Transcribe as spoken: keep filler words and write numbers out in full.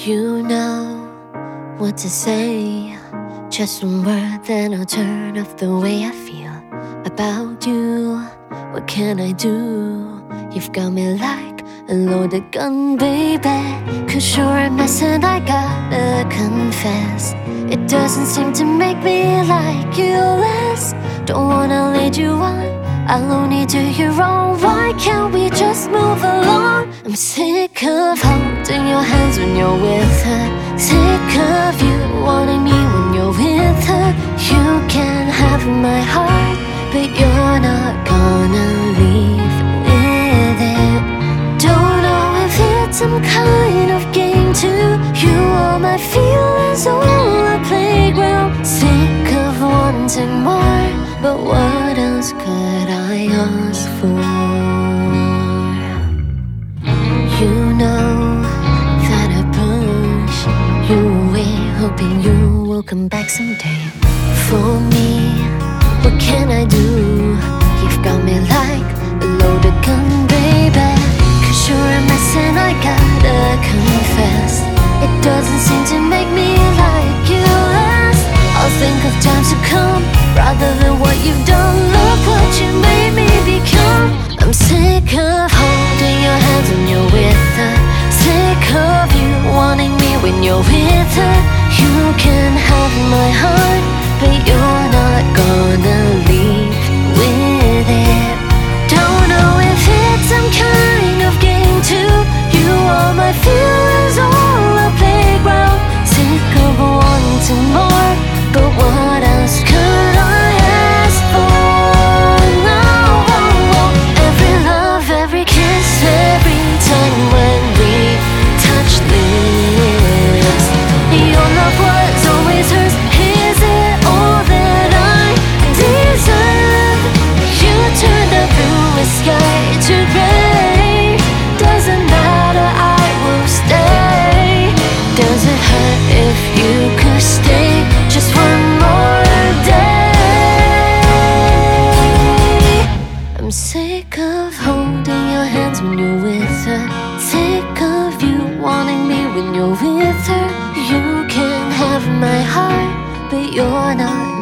You know what to say. Just one word, then I'll turn off the way I feel about you. What can I do? You've got me like a loaded gun, baby. Cause you're a mess and I gotta confess, it doesn't seem to make me like you less. Don't wanna lead you on, I'll only do you wrong. Why can't we just move along? I'm sick of holding your hands when you're with her, sick of you wanting me when you're with her. You can have my heart, but you're not gonna leave with it. Don't know if it's some kind of game too. You are my feelings on a playground. Sick of wanting more, but what else could I ask for? You know that I push you away, hoping you will come back someday. For me, what can I do? You've got me like a loaded gun, baby. Cause you're a mess and I gotta confess, it doesn't seem to make me like you less. I'll think of times to come rather than what you've done. Look what you made me become. I'm sick of holding your hands when you're with her, sick of you wanting me when you're with her. You can have my heart, but you're not gonna leave with it. Don't know if it's some kind of game too. You are my feelings on a playground. Sick of wanting more, but what else could I ask for? No, every love, every kiss, every time when we touch lips. Your love was always hers. Is it all that I deserve? You turned the bluest sky to gray. Doesn't matter, I will stay. Does it hurt if you could stay just one more day? I'm sick of holding your hands when you're with her, sick of you wanting me when you're with her. You can have my heart, but you're not